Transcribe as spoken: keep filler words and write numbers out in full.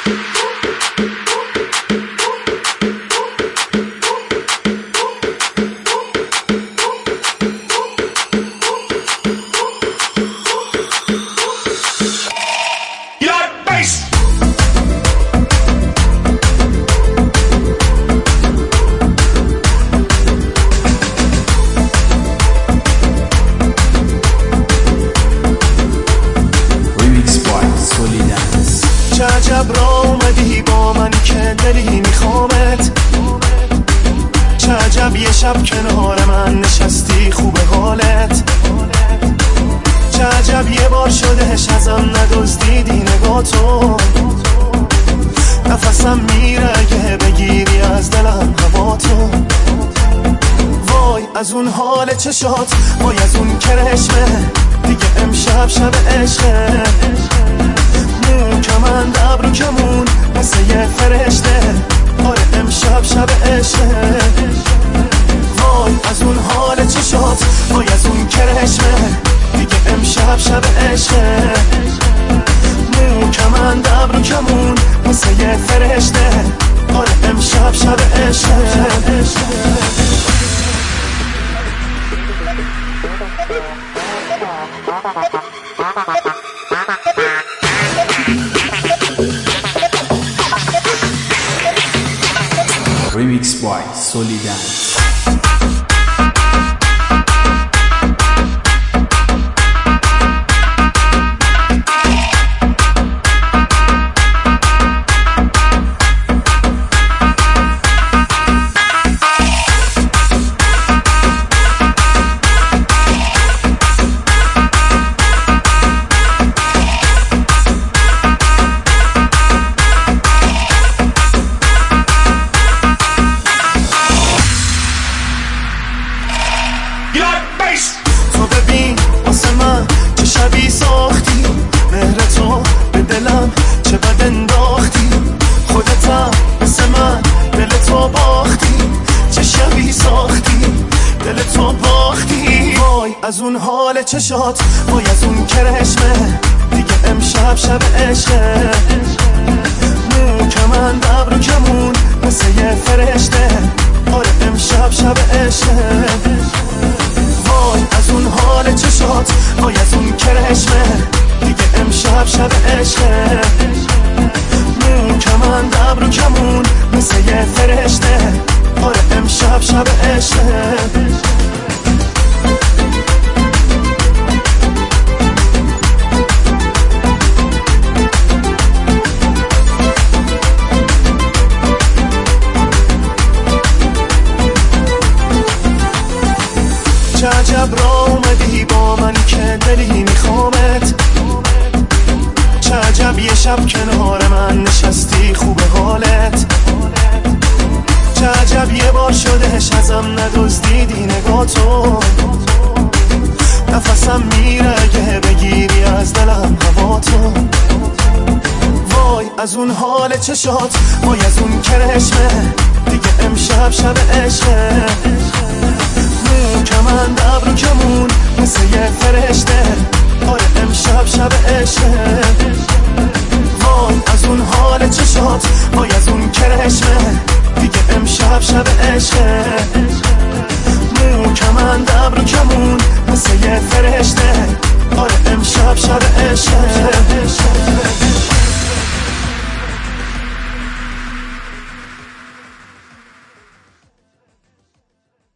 چه عجب را اومدی با من که دلی میخوامت، چه عجب یه شب کنار من نشستی خوب حالت، چه عجب یه بار شدهش ازم ندزدیدی نگاه تو، نفسم میره اگه بگیری از دلم هوا تو. وای از اون حال چشات، وای از اون کرشمه، دیگه امشب شب عشقه، مو کمند ابرو کمون مثل یه فرشته، آره امشب شب عشقه. وای از اون حال چشات، وای از اون کرشمه، دیگه امشب شب عشقه، مو کمند ابرو کمون مثل یه فرشته، آره امشب شب عشقه. Remix by Solidance. تو ببین واسه من چه شبی ساختی، مهر تو به دلم چه بد انداختی، خودتم مثل من دل تو باختی، چه شبی ساختی دل تو باختی. وای از اون حال چشات، وای از اون کرشمه، دیگه امشب شب عشقه، مو کمند ابرو کمون مثل یه فرشته، آره امشب شب عشقه. وای از اون حال چشات، وای از اون کرشمه، دیگه امشب شب عشقه، مو کمند ابرو کمون مثل یه فرشته، آره امشب شب عشقه. چه عجب را اومدی با من که دلی میخوامت، چه عجب یه شب کنار من نشستی خوب حالت، چه عجب یه بار شدهش ازم ندزدیدی نگاه تو، نفسم میره اگه بگیری از دلم هوا تو. وای از اون حال چشات، وای از اون کرشمه، دیگه امشب شب عشقه، مو کمند ابرو کمون مثل یه فرشته، آره امشب شب عشقه. وای از اون حال چشات، وای از اون کرشمه، دیگه امشب شب عشقه، مو کمند ابرو کمون مثل یه فرشته، آره امشب شب عشقه.